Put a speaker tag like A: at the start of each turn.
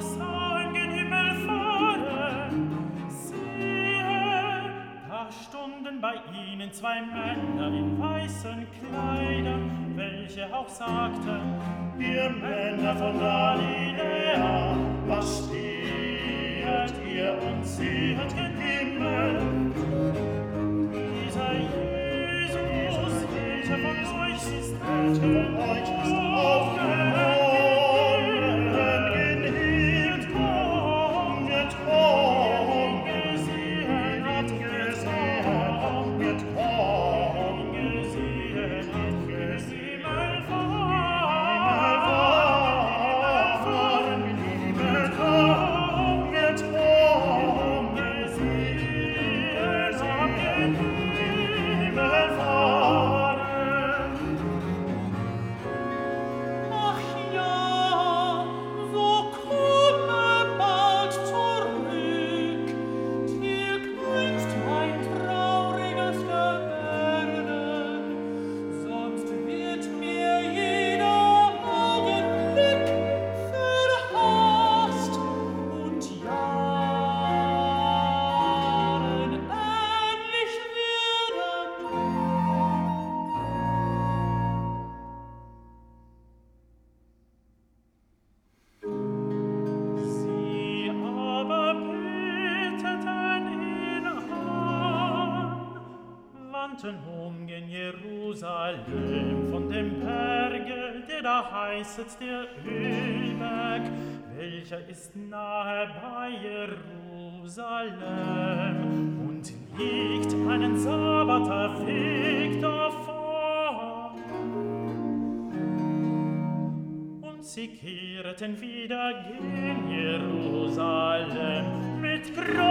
A: sahen gen Himmel fahren. Siehe, da stunden bei ihnen zwei Männer in weißen Kleidern, welche auch sagten: Ihr Männer von Galiläa, was stehet ihr und sehet gen Himmel? Dieser Jesus, welcher von euch ist aufgenommen gen Himmel, wird kommen, gesehen hat, wird kommen, gesehen hat, Himmel fahren, wird kommen, gesehen hat, Himmel fahren.
B: Ach ja, so komme bald zurück, tilgt mein trauriges Gebärden, sonst wird mir jeder Augenblick verhasst und Jahren ähnlich werden.
A: Sie aber beteten ihn an, wandten gen Jerusalem von dem Berge, der da heißet der Ölberg, welcher ist nahe bei Jerusalem und liegt einen Sabbater Weg davon. Und sie kehrten wieder gen Jerusalem mit großem